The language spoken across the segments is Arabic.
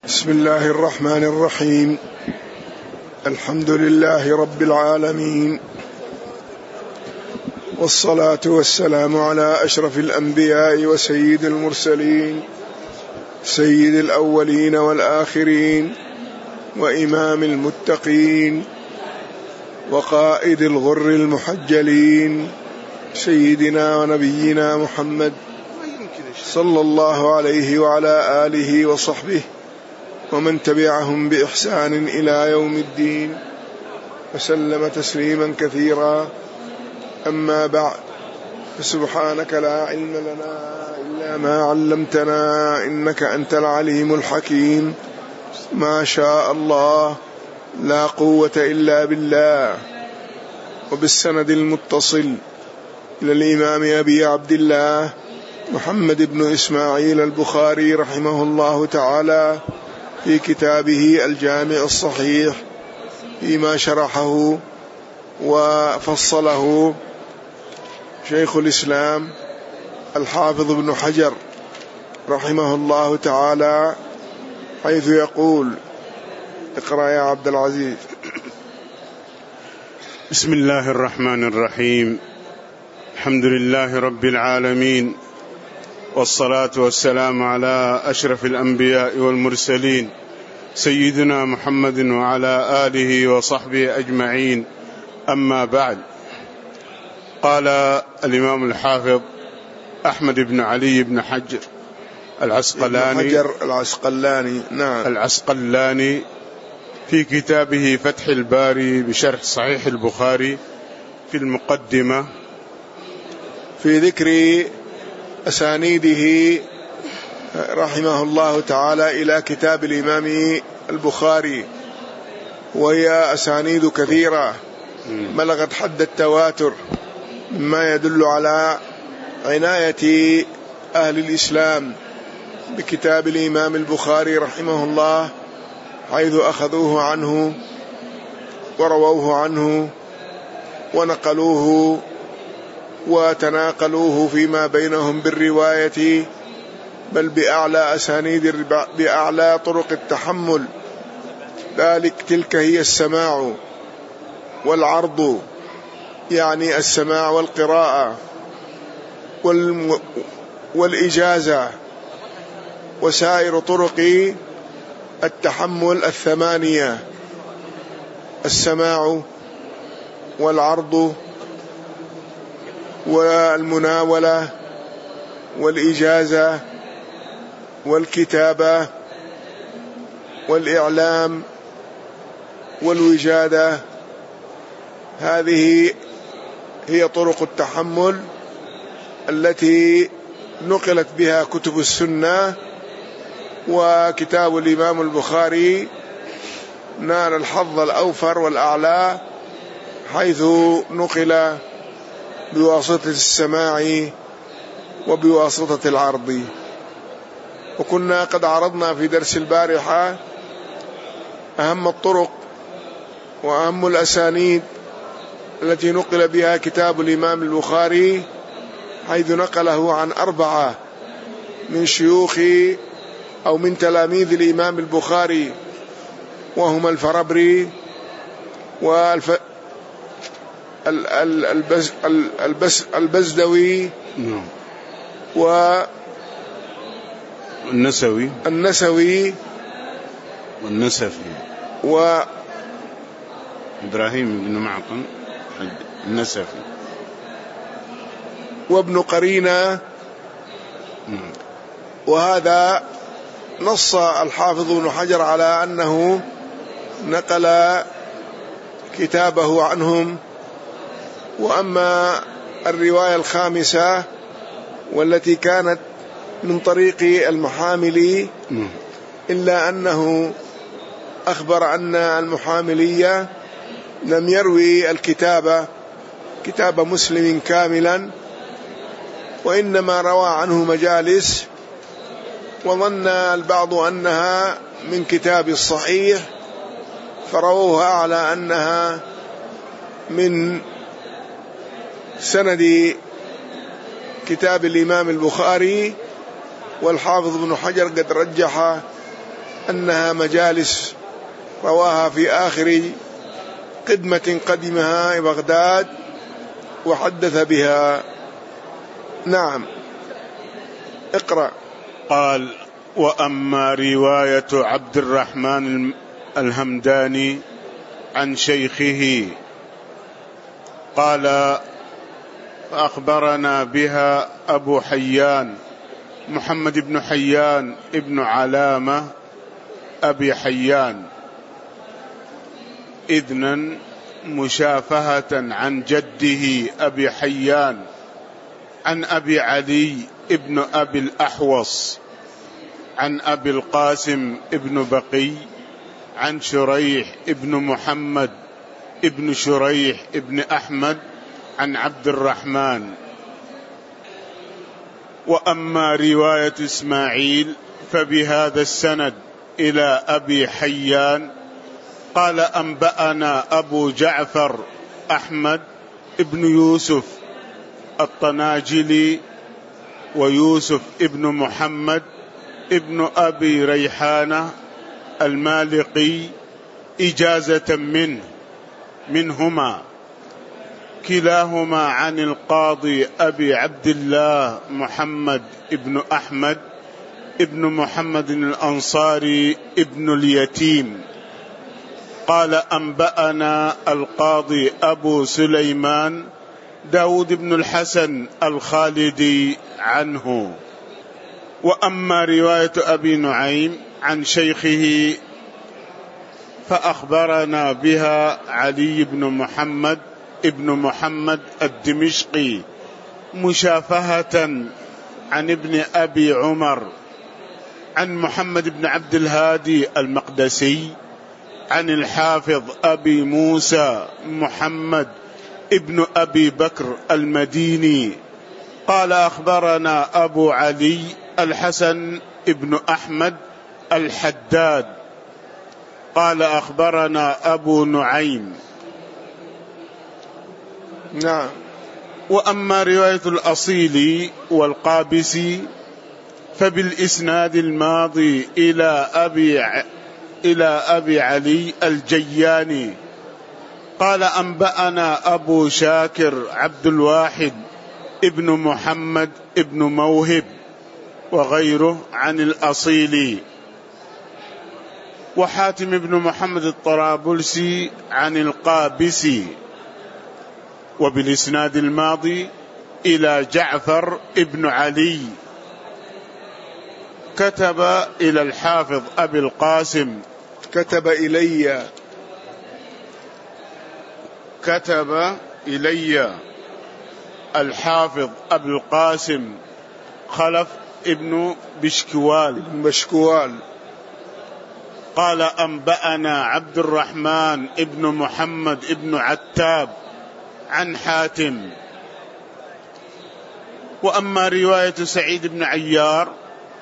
بسم الله الرحمن الرحيم. الحمد لله رب العالمين، والصلاة والسلام على أشرف الأنبياء وسيد المرسلين، سيد الأولين والآخرين، وإمام المتقين، وقائد الغر المحجلين، سيدنا ونبينا محمد صلى الله عليه وعلى آله وصحبه ومن تبعهم بإحسان إلى يوم الدين، وسلم تسليما كثيرا. أما بعد، فسبحانك لا علم لنا إلا ما علمتنا إنك أنت العليم الحكيم. ما شاء الله لا قوة إلا بالله. وبالسند المتصل إلى الإمام أبي عبد الله محمد بن إسماعيل البخاري رحمه الله تعالى في كتابه الجامع الصحيح، فيما شرحه وفصله شيخ الإسلام الحافظ ابن حجر رحمه الله تعالى، حيث يقول: اقرأ يا عبد العزيز. بسم الله الرحمن الرحيم. الحمد لله رب العالمين، والصلاة والسلام على أشرف الأنبياء والمرسلين، سيدنا محمد وعلى آله وصحبه أجمعين. أما بعد، قال الإمام الحافظ أحمد بن علي بن حجر العسقلاني في كتابه فتح الباري بشرح صحيح البخاري في المقدمة في ذكر أسانيده رحمه الله تعالى إلى كتاب الإمام البخاري، وهي أسانيد كثيرة بلغت حد التواتر، مما يدل على عناية أهل الإسلام بكتاب الإمام البخاري رحمه الله، حيث أخذوه عنه ورووه عنه ونقلوه وتناقلوه فيما بينهم بالرواية، بل بأعلى أسانيد، بأعلى طرق التحمل. تلك هي السماع والعرض، يعني السماع والقراءة والإجازة، وسائر طرق التحمل الثمانية: السماع والعرض والمناولة والإجازة والكتابة والإعلام والوجادة. هذه هي طرق التحمل التي نقلت بها كتب السنة، وكتاب الإمام البخاري نال الحظ الأوفر والأعلى، حيث نقل بواسطة السماع وبواسطة العرض. وكنا قد عرضنا في درس البارحة أهم الطرق وأهم الأسانيد التي نقل بها كتاب الإمام البخاري، حيث نقله عن 4 من شيوخ أو من تلاميذ الإمام البخاري، وهما الفربري البزدوي والنسوي والنسفي، إبراهيم بن معقل النسفي، وابن قرينة. وهذا نص الحافظ ابن حجر على أنه نقل كتابه عنهم. وأما الرواية الخامسة والتي كانت من طريق المحاملي، إلا أنه أخبر أن المحاملية لم يروي كتاب مسلم كاملا، وإنما روى عنه مجالس، وظن البعض أنها من كتاب الصحيح فرووها على أنها من سند كتاب الإمام البخاري. والحافظ ابن حجر قد رجح أنها مجالس رواها في آخر قدمة قدمها بغداد وحدث بها. نعم، اقرأ. قال: وأما رواية عبد الرحمن الهمداني عن شيخه قال: فأخبرنا بها أبو حيان محمد بن حيان ابن علامة أبي حيان إذنا مشافهة عن جده أبي حيان عن أبي علي ابن أبي الأحوص عن أبي القاسم ابن بقي عن شريح ابن محمد ابن شريح ابن أحمد عن عبد الرحمن. وأما رواية إسماعيل فبهذا السند إلى أبي حيان قال: أنبأنا أبو جعفر أحمد ابن يوسف الطناجلي ويوسف ابن محمد ابن أبي ريحانة المالقي إجازة منهما كلاهما عن القاضي أبي عبد الله محمد ابن أحمد ابن محمد الأنصاري ابن اليتيم قال: أنبأنا القاضي أبو سليمان داود بن الحسن الخالدي عنه. وأما رواية أبي نعيم عن شيخه فأخبرنا بها علي بن محمد ابن محمد الدمشقي مشافهة عن ابن أبي عمر عن محمد بن عبد الهادي المقدسي عن الحافظ أبي موسى محمد ابن أبي بكر المديني قال: أخبرنا أبو علي الحسن ابن أحمد الحداد قال: أخبرنا أبو نعيم. نعم. وأما رواية الأصيلي والقابسي فبالإسناد الماضي إلى أبي علي الجياني قال: أنبأنا أبو شاكر عبد الواحد ابن محمد ابن موهب وغيره عن الأصيلي وحاتم بن محمد الطرابلسي عن القابسي وبالإسناد الماضي إلى جعفر ابن علي كتب إلى الحافظ أبي القاسم كتب إلي الحافظ أبي القاسم خلف ابن بشكوال قال: أنبأنا عبد الرحمن ابن محمد ابن عتاب عن حاتم. وأما رواية سعيد بن عيار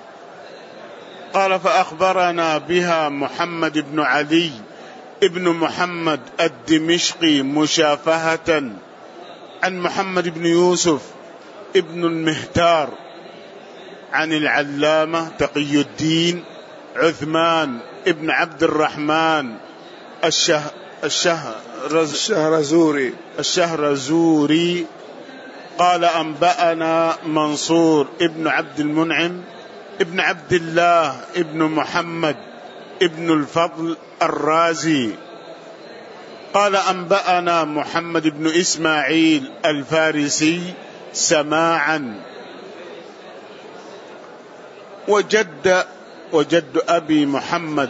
قال: فأخبرنا بها محمد بن علي ابن محمد الدمشقي مشافهة عن محمد بن يوسف ابن المهتار عن العلامة تقي الدين عثمان ابن عبد الرحمن الشهرزوري قال: أنبأنا منصور ابن عبد المنعم ابن عبد الله ابن محمد ابن الفضل الرازي قال: أنبأنا محمد بن إسماعيل الفارسي سماعا. وجد أبي محمد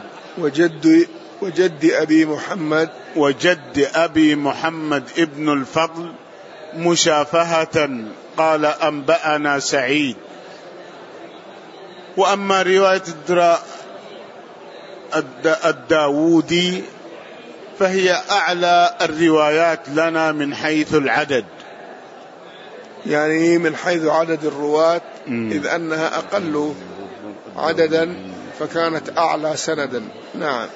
وجد أبي محمد ابن الفضل مشافهة قال: أنبأنا سعيد. وأما رواية الداودي فهي أعلى الروايات لنا من حيث العدد، يعني من حيث عدد الرواة، إذ أنها أقل عددا فكانت أعلى سندا. نعم.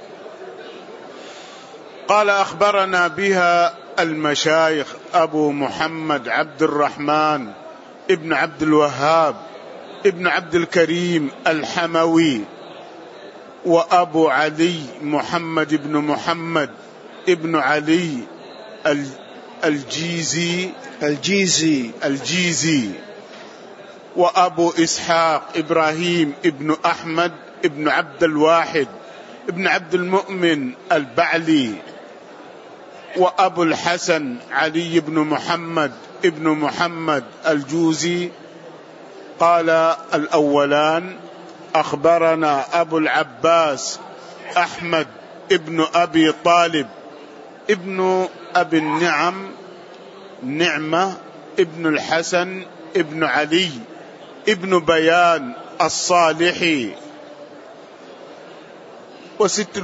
قال: أخبرنا بها المشايخ أبو محمد عبد الرحمن ابن عبد الوهاب ابن عبد الكريم الحموي وأبو علي محمد بن محمد ابن علي الجيزي وأبو إسحاق إبراهيم ابن أحمد ابن عبد الواحد ابن عبد المؤمن البعلي وأبو الحسن علي بن محمد ابن محمد الجوزي. قال الأولان أخبرنا أبو العباس أحمد ابن أبي طالب ابن أبي نعمة ابن الحسن ابن علي ابن بيان الصالحي. وست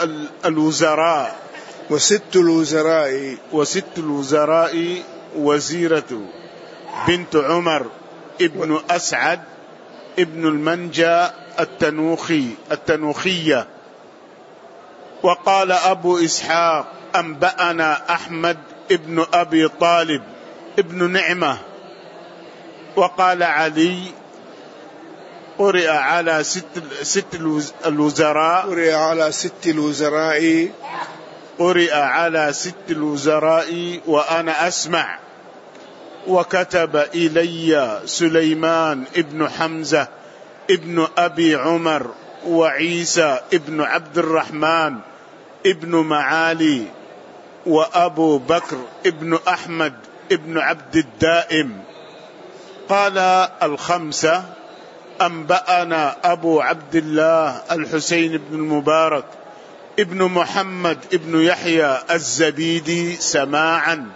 الوزراء وزيرة بنت عمر ابن أسعد ابن المنجى التنوخية. وقال أبو إسحاق أنبأنا أحمد ابن أبي طالب ابن نعمة. وقال علي قرئ على ست الوزراء وأنا أسمع. وكتب إلي سليمان ابن حمزة ابن أبي عمر وعيسى ابن عبد الرحمن ابن معالي وأبو بكر ابن أحمد ابن عبد الدائم. قال الخمسة أنبأنا أبو عبد الله الحسين بن المبارك ابن محمد ابن يحيى الزبيدي سماعا.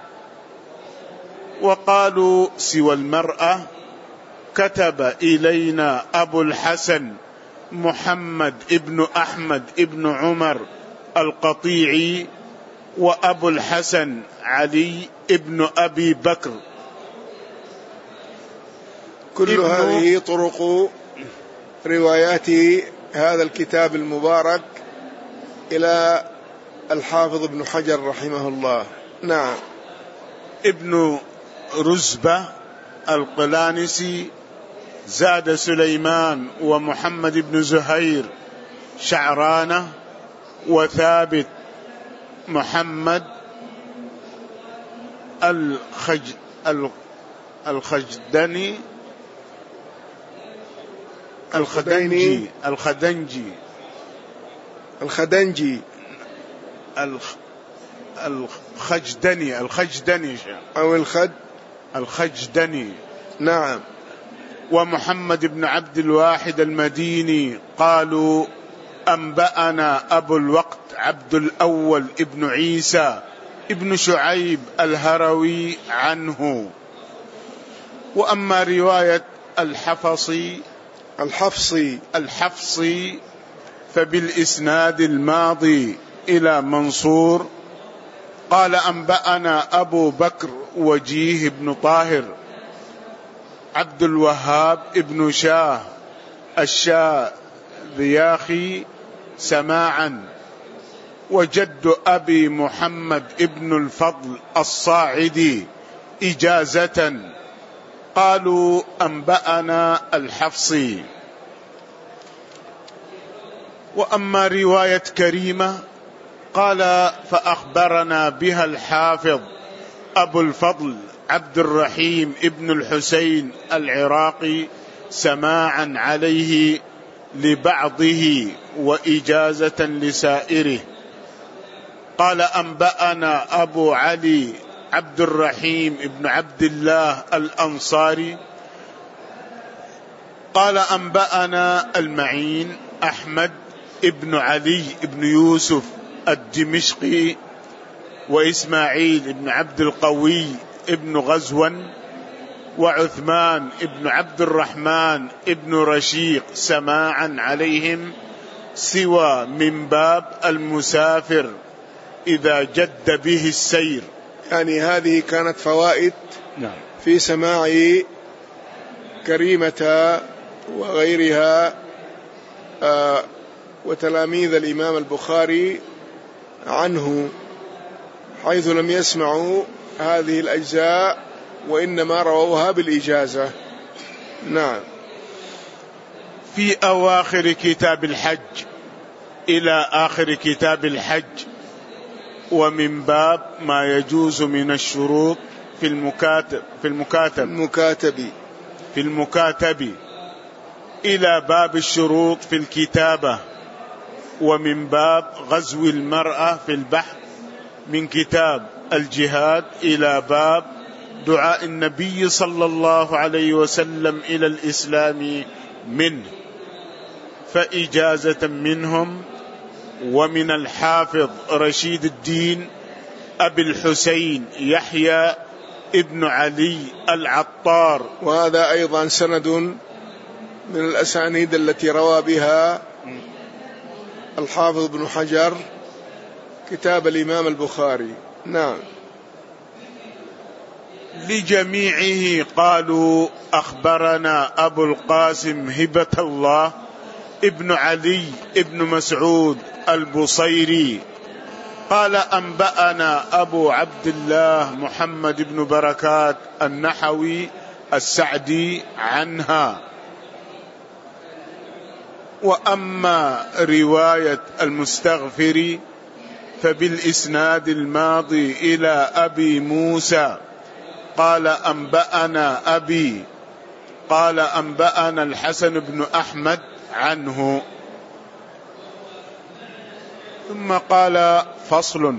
وقالوا سوى المرأة كتب إلينا أبو الحسن محمد ابن أحمد ابن عمر القطيعي وأبو الحسن علي ابن أبي بكر. كل هذه طرق روايات هذا الكتاب المبارك إلى الحافظ ابن حجر رحمه الله. نعم. ابن رزبة القلانسي زاد سليمان ومحمد بن زهير شعرانة وثابت محمد الخجدني. نعم. ومحمد بن عبد الواحد المديني. قالوا أنبأنا أبو الوقت عبد الأول ابن عيسى ابن شعيب الهروي عنه. وأما رواية الحفصي فبالإسناد الماضي إلى منصور قال أنبأنا أبو بكر وجيه بن طاهر عبد الوهاب ابن شاه الشاذياخي سماعا. وجد أبي محمد ابن الفضل الصاعدي إجازة. قالوا أنبأنا الحفصي. وأما رواية كريمة قال فأخبرنا بها الحافظ أبو الفضل عبد الرحيم ابن الحسين العراقي سماعا عليه لبعضه وإجازة لسائره. قال أنبأنا أبو علي عبد الرحيم ابن عبد الله الأنصاري قال أنبأنا المعين أحمد ابن علي ابن يوسف الدمشقي وإسماعيل ابن عبد القوي ابن غزوان وعثمان ابن عبد الرحمن ابن رشيق سماعا عليهم سوى من باب المسافر إذا جد به السير. يعني هذه كانت فوائد في سماع كريمة وغيرها وتلاميذ الإمام البخاري عنه، حيث لم يسمعوا هذه الأجزاء وإنما رووها بالإجازة. نعم. في أواخر كتاب الحج إلى آخر كتاب الحج. ومن باب ما يجوز من الشروط في المكاتب إلى باب الشروط في الكتابة. ومن باب غزو المرأة في البحر من كتاب الجهاد إلى باب دعاء النبي صلى الله عليه وسلم إلى الإسلام منه، فإجازة منهم. ومن الحافظ رشيد الدين أبي الحسين يحيى ابن علي العطار، وهذا أيضا سند من الأسانيد التي روى بها الحافظ ابن حجر كتاب الإمام البخاري. نعم. لجميعه قالوا أخبرنا أبو القاسم هبة الله ابن علي ابن مسعود البصيري قال أنبأنا أبو عبد الله محمد بن بركات النحوي السعدي عنها. وأما رواية المستغفر فبالإسناد الماضي إلى أبي موسى قال أنبأنا أبي قال أنبأنا الحسن بن أحمد عنه. ثم قال فصل: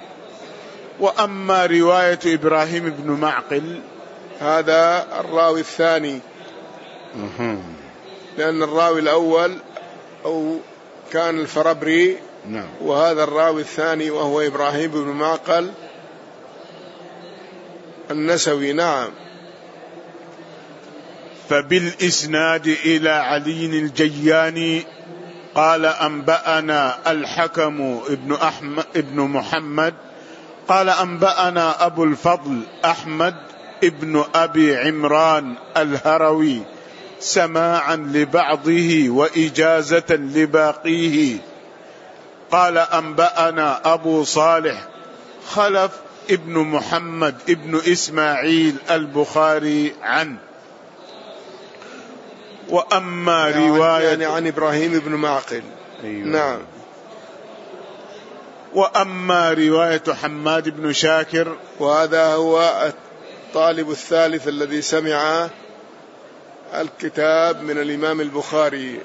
وأما رواية إبراهيم بن معقل، هذا الراوي الثاني، لأن الراوي الأول كان الفربري، وهذا الراوي الثاني وهو إبراهيم بن معقل النسوي. نعم. فبالإسناد إلى علي الجياني قال أنبأنا الحكم ابن محمد قال أنبأنا أبو الفضل أحمد ابن أبي عمران الهروي سماعا لبعضه وإجازة لباقيه قال أنبأنا أبو صالح خلف ابن محمد ابن إسماعيل البخاري عنه. وأما رواية يعني عن إبراهيم بن معقل. أيوة. نعم. وأما رواية حماد بن شاكر، وهذا هو الطالب الثالث الذي سمع الكتاب من الإمام البخاري،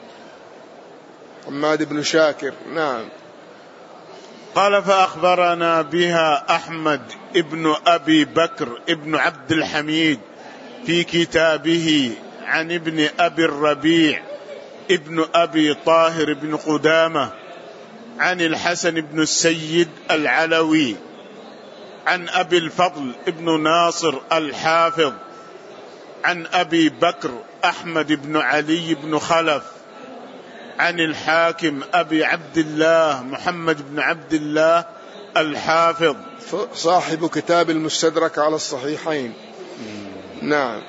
حماد بن شاكر. نعم. قال فأخبرنا بها أحمد ابن أبي بكر ابن عبد الحميد في كتابه عن ابن أبي الربيع ابن أبي طاهر بن قدامة عن الحسن بن السيد العلوي عن أبي الفضل ابن ناصر الحافظ عن أبي بكر أحمد بن علي بن خلف عن الحاكم أبي عبد الله محمد بن عبد الله الحافظ صاحب كتاب المستدرك على الصحيحين. نعم.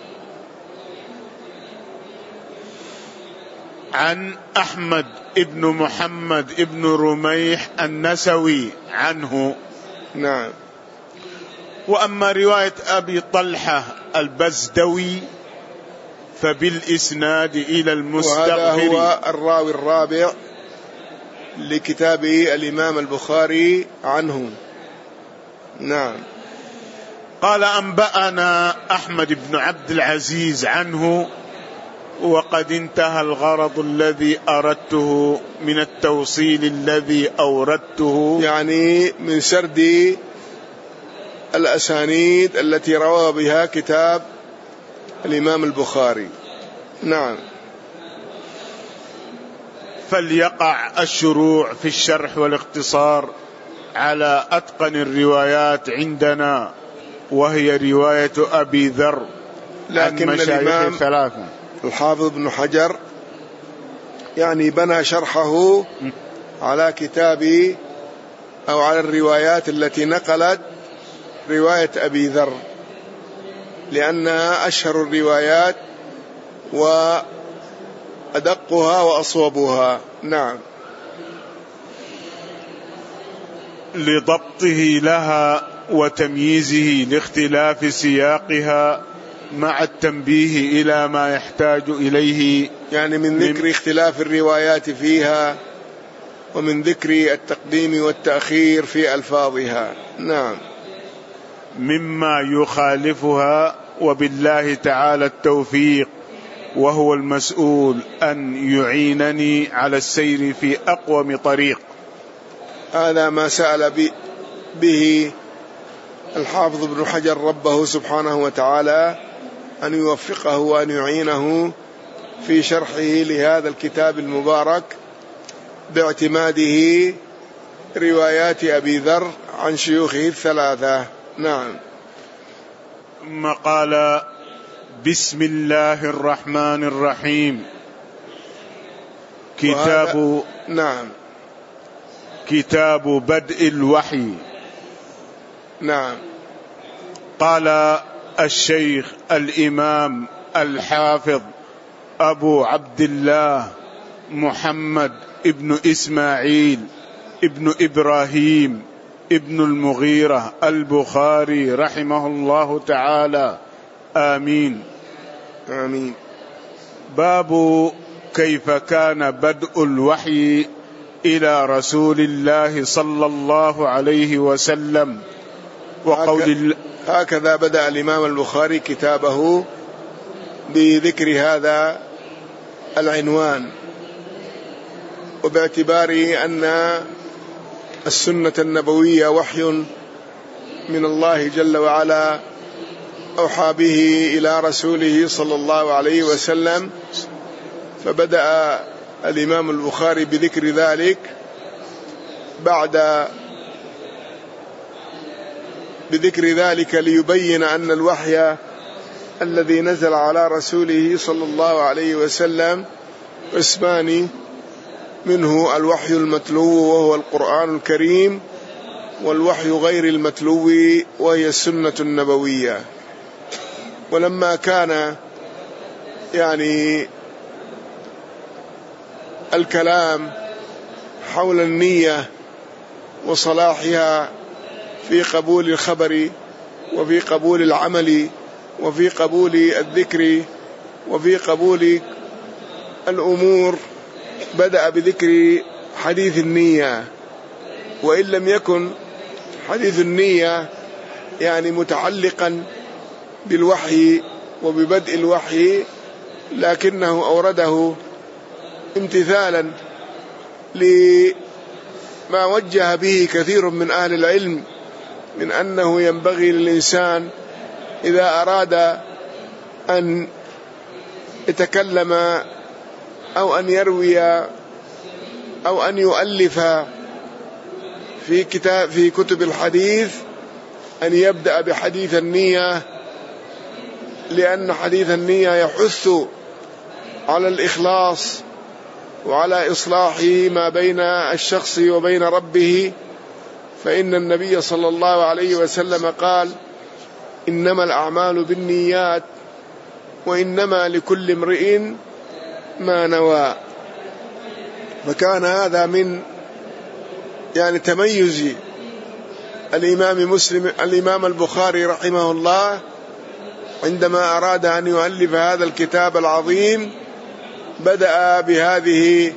عن أحمد ابن محمد ابن رميح النسوي عنه. نعم. وأما رواية أبي طلحة البزدوي فبالإسناد إلى المستغفر، وهذا هو الراوي الرابع لكتابه الإمام البخاري عنه. نعم. قال أنبأنا أحمد بن عبد العزيز عنه. وقد انتهى الغرض الذي أردته من التوصيل الذي أوردته، يعني من سرد الأسانيد التي روى بها كتاب الإمام البخاري. نعم. فليقع الشروع في الشرح والاختصار على أتقن الروايات عندنا، وهي رواية أبي ذر. لكن الإمام ثلاثة الحافظ ابن حجر يعني بنى شرحه على كتاب أو على الروايات التي نقلت رواية أبي ذر، لأنها أشهر الروايات وأدقها وأصوبها. نعم. لضبطه لها وتمييزه لاختلاف سياقها مع التنبيه إلى ما يحتاج إليه، يعني من ذكر اختلاف الروايات فيها ومن ذكر التقديم والتأخير في ألفاظها. نعم. مما يخالفها، وبالله تعالى التوفيق، وهو المسؤول أن يعينني على السير في أقوم طريق. هذا ما سأل به الحافظ ابن حجر ربه سبحانه وتعالى أن يوفقه وأن يعينه في شرحه لهذا الكتاب المبارك باعتماده روايات أبي ذر عن شيوخه الثلاثة. نعم. ثم قال: بسم الله الرحمن الرحيم. كتاب بدء الوحي. نعم. قال الشيخ الإمام الحافظ أبو عبد الله محمد ابن إسماعيل ابن إبراهيم ابن المغيرة البخاري رحمه الله تعالى، آمين آمين. باب كيف كان بدء الوحي إلى رسول الله صلى الله عليه وسلم. وقول هكذا بدأ الإمام البخاري كتابه بذكر هذا العنوان، وباعتبار أن السنة النبوية وحي من الله جل وعلا أوحى به إلى رسوله صلى الله عليه وسلم، فبدأ الإمام البخاري بذكر ذلك بذكر ذلك ليبين أن الوحي الذي نزل على رسوله صلى الله عليه وسلم قسمان، منه الوحي المتلو وهو القرآن الكريم، والوحي غير المتلو وهي السنة النبوية. ولما كان الكلام حول النية وصلاحها في قبول الخبر وفي قبول العمل وفي قبول الذكر وفي قبول الأمور، بدأ بذكر حديث النية، وإن لم يكن حديث النية متعلقا بالوحي وببدء الوحي، لكنه أورده امتثالا لما وجه به كثير من أهل العلم من أنه ينبغي للإنسان إذا أراد أن يتكلم أو أن يروي أو أن يؤلف في كتب الحديث أن يبدأ بحديث النية، لأن حديث النية يحث على الإخلاص وعلى إصلاح ما بين الشخص وبين ربه. فإن النبي صلى الله عليه وسلم قال: إنما الأعمال بالنيات وإنما لكل امرئ ما نوى. فكان هذا من تميز الإمام البخاري رحمه الله عندما أراد أن يؤلف هذا الكتاب العظيم، بدأ بهذه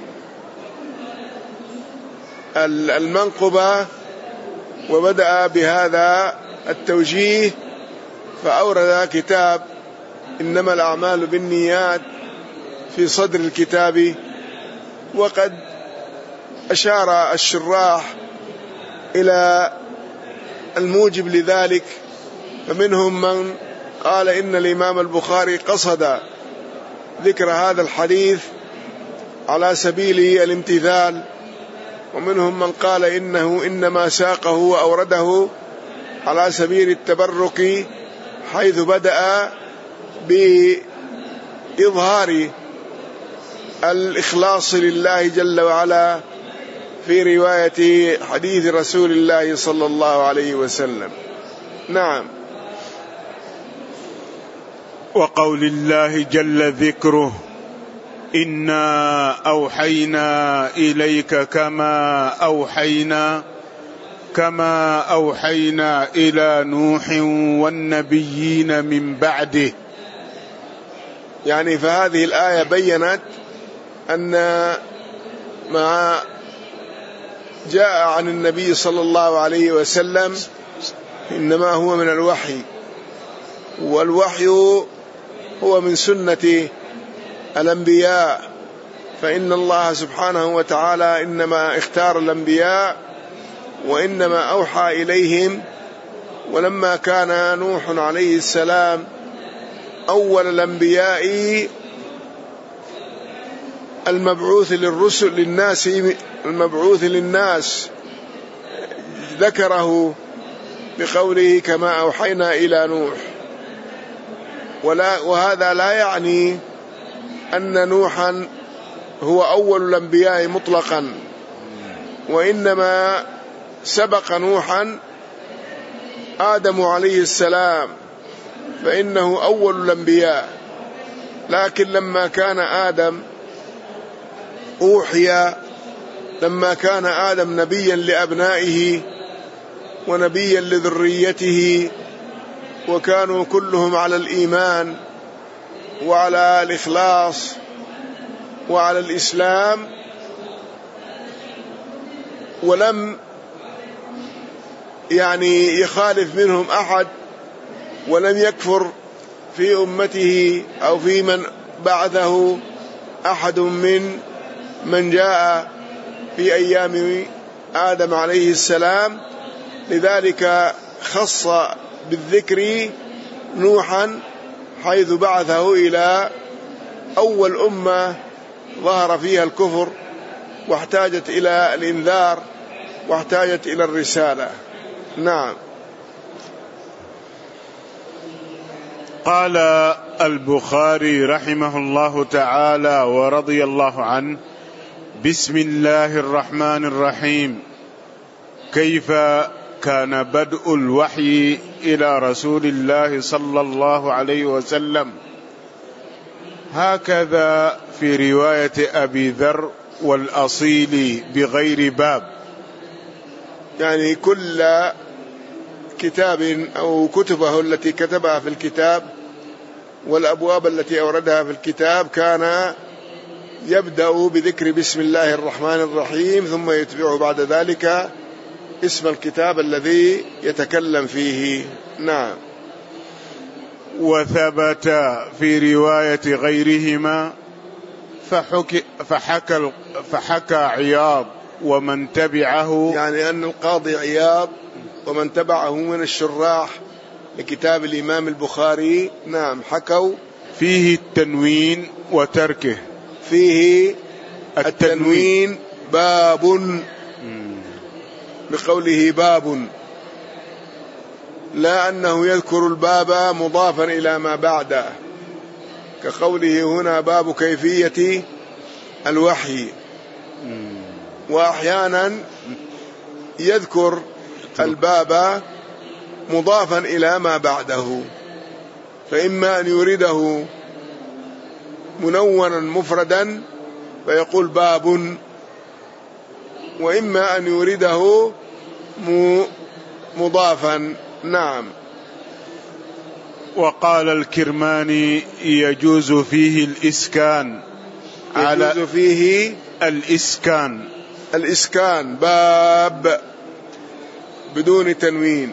المنقبة وبدأ بهذا التوجيه، فأورد كتاب إنما الأعمال بالنيات في صدر الكتاب. وقد أشار الشراح إلى الموجب لذلك، فمنهم من قال إن الإمام البخاري قصد ذكر هذا الحديث على سبيل الامتثال، ومنهم من قال إنه إنما ساقه وأورده على سبيل التبرك، حيث بدأ بإظهار الإخلاص لله جل وعلا في رواية حديث رسول الله صلى الله عليه وسلم. نعم. وقول الله جل ذكره: إنا أوحينا إليك كما أوحينا إلى نوح والنبيين من بعده. فهذه الآية بيّنت أن مع جاء عن النبي صلى الله عليه وسلم إنما هو من الوحي، والوحي هو من سنة الأنبياء، فإن الله سبحانه وتعالى إنما اختار الأنبياء وإنما أوحى إليهم. ولما كان نوح عليه السلام أول الأنبياء المبعوث للناس ذكره بقوله كما أوحينا إلى نوح. وهذا لا يعني أن نوحا هو أول الأنبياء مطلقا، وإنما سبق نوحا آدم عليه السلام فإنه أول الأنبياء، لكن لما كان آدم أوحي، لما كان آدم نبيا لأبنائه ونبيا لذريته، وكانوا كلهم على الإيمان وعلى الإخلاص وعلى الإسلام، ولم يخالف منهم أحد، ولم يكفر في أمته أو في من بعثه أحد من جاء في أيام آدم عليه السلام. لذلك خص بالذكر نوحا حيث بعثه إلى أول أمة ظهر فيها الكفر واحتاجت إلى الإنذار واحتاجت إلى الرسالة. نعم. قال البخاري رحمه الله تعالى ورضي الله عنه: بسم الله الرحمن الرحيم. كيف كان بدء الوحي إلى رسول الله صلى الله عليه وسلم؟ هكذا في رواية أبي ذر والأصيل بغير باب، يعني كل كتاب أو كتبه التي كتبها في الكتاب والأبواب التي أوردها في الكتاب كان يبدأ بذكر بسم الله الرحمن الرحيم، ثم يتبع بعد ذلك اسم الكتاب الذي يتكلم فيه. نعم. وثبت في رواية غيرهما فحكى عياض ومن تبعه، يعني أن القاضي عياض ومن تبعه من الشراح لكتاب الإمام البخاري نعم حكوا فيه التنوين وتركه، فيه التنوين باب بقوله باب، لا أنه يذكر الباب مضافا إلى ما بعده، كقوله هنا باب كيفية الوحي. وأحيانا يذكر الباب مضافا إلى ما بعده، فإما أن يريده منونا مفردا فيقول باب، وإما أن يريده مضافا. نعم. وقال الكرماني يجوز فيه الإسكان، يجوز فيه الإسكان باب بدون تنوين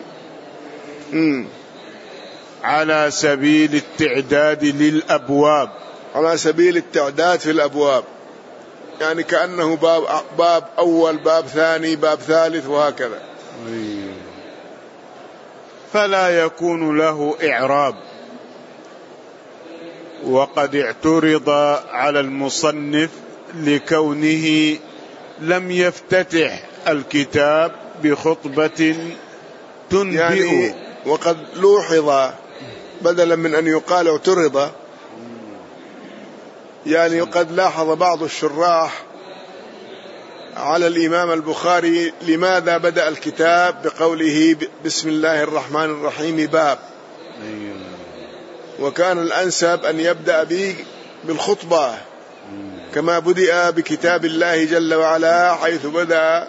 على سبيل التعداد للأبواب، على سبيل التعداد في الأبواب، يعني كأنه باب أول باب ثاني باب ثالث وهكذا، فلا يكون له إعراب. وقد اعترض على المصنف لكونه لم يفتتح الكتاب بخطبة تنبئ، يعني وقد لوحظ بدلا من أن يقال اعترض، يعني قد لاحظ بعض الشراح على الإمام البخاري لماذا بدأ الكتاب بقوله بسم الله الرحمن الرحيم باب، وكان الأنسب أن يبدأ به بالخطبة كما بدأ بكتاب الله جل وعلا، حيث بدأ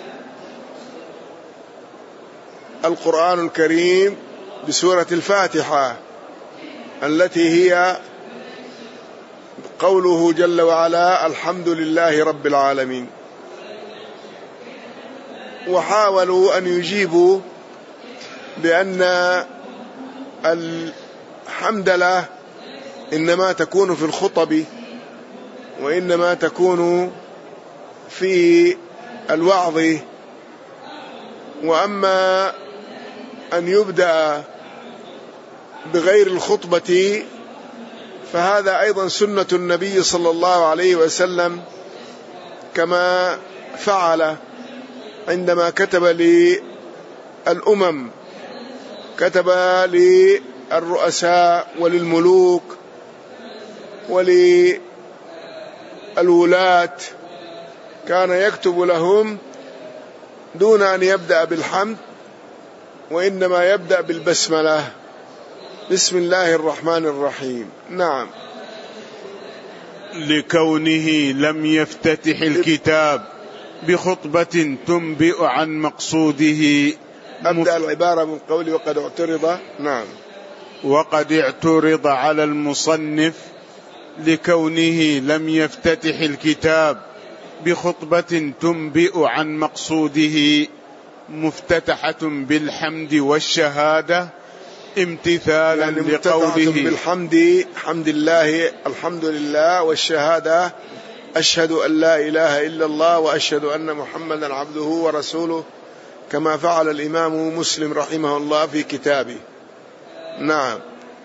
القرآن الكريم بسورة الفاتحة التي هي قوله جل وعلا الحمد لله رب العالمين. وحاولوا أن يجيبوا بأن الحمدلة إنما تكون في الخطب، وإنما تكون في الوعظ، وأما أن يبدأ بغير الخطبة فهذا أيضا سنة النبي صلى الله عليه وسلم، كما فعل عندما كتب للأمم، كتب للرؤساء وللملوك وللولاة، كان يكتب لهم دون أن يبدأ بالحمد، وإنما يبدأ بالبسملة، بسم الله الرحمن الرحيم. نعم. لكونه لم يفتتح الكتاب بخطبة تنبئ عن مقصوده. أبدأ العبارة من قولي وقد اعترض. نعم. وقد اعترض على المصنف لكونه لم يفتتح الكتاب بخطبة تنبئ عن مقصوده مفتتحة بالحمد والشهادة امتثالا يعني لقوله بالحمد، حمد الله، الحمد لله، والشهادة أشهد أن لا إله إلا الله وأشهد أن محمدا عبده ورسوله، كما فعل الإمام مسلم رحمه الله في كتابه. نعم.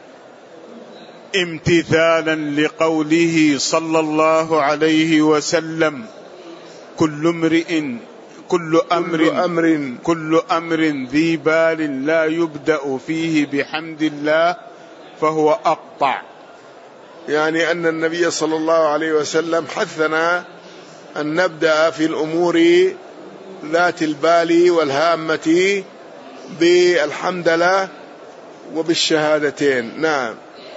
امتثالا لقوله صلى الله عليه وسلم كل أمر ذي بال لا يبدأ فيه بحمد الله فهو أقطع. يعني أن النبي صلى الله عليه وسلم حثنا أن نبدأ في الأمور ذات البال والهامة بالحمدلله وبالشهادتين. نعم.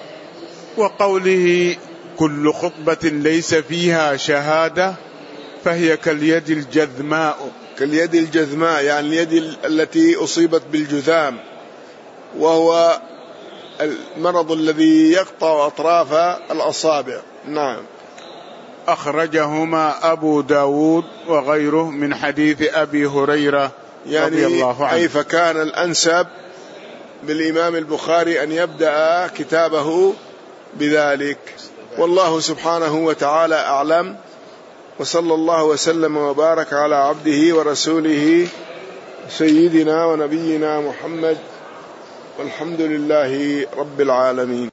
وقوله كل خطبة ليس فيها شهادة فهي كاليد الجذماء. كاليد الجذماء يعني اليد التي أصيبت بالجذام، وهو المرض الذي يقطع أطراف الأصابع. نعم. أخرجهما أبو داود وغيره من حديث أبي هريرة رضي الله عنه. أي فكان الأنسب بالإمام البخاري أن يبدأ كتابه بذلك. والله سبحانه وتعالى أعلم، وصلى الله وسلم وبارك على عبده ورسوله سيدنا ونبينا محمد، والحمد لله رب العالمين.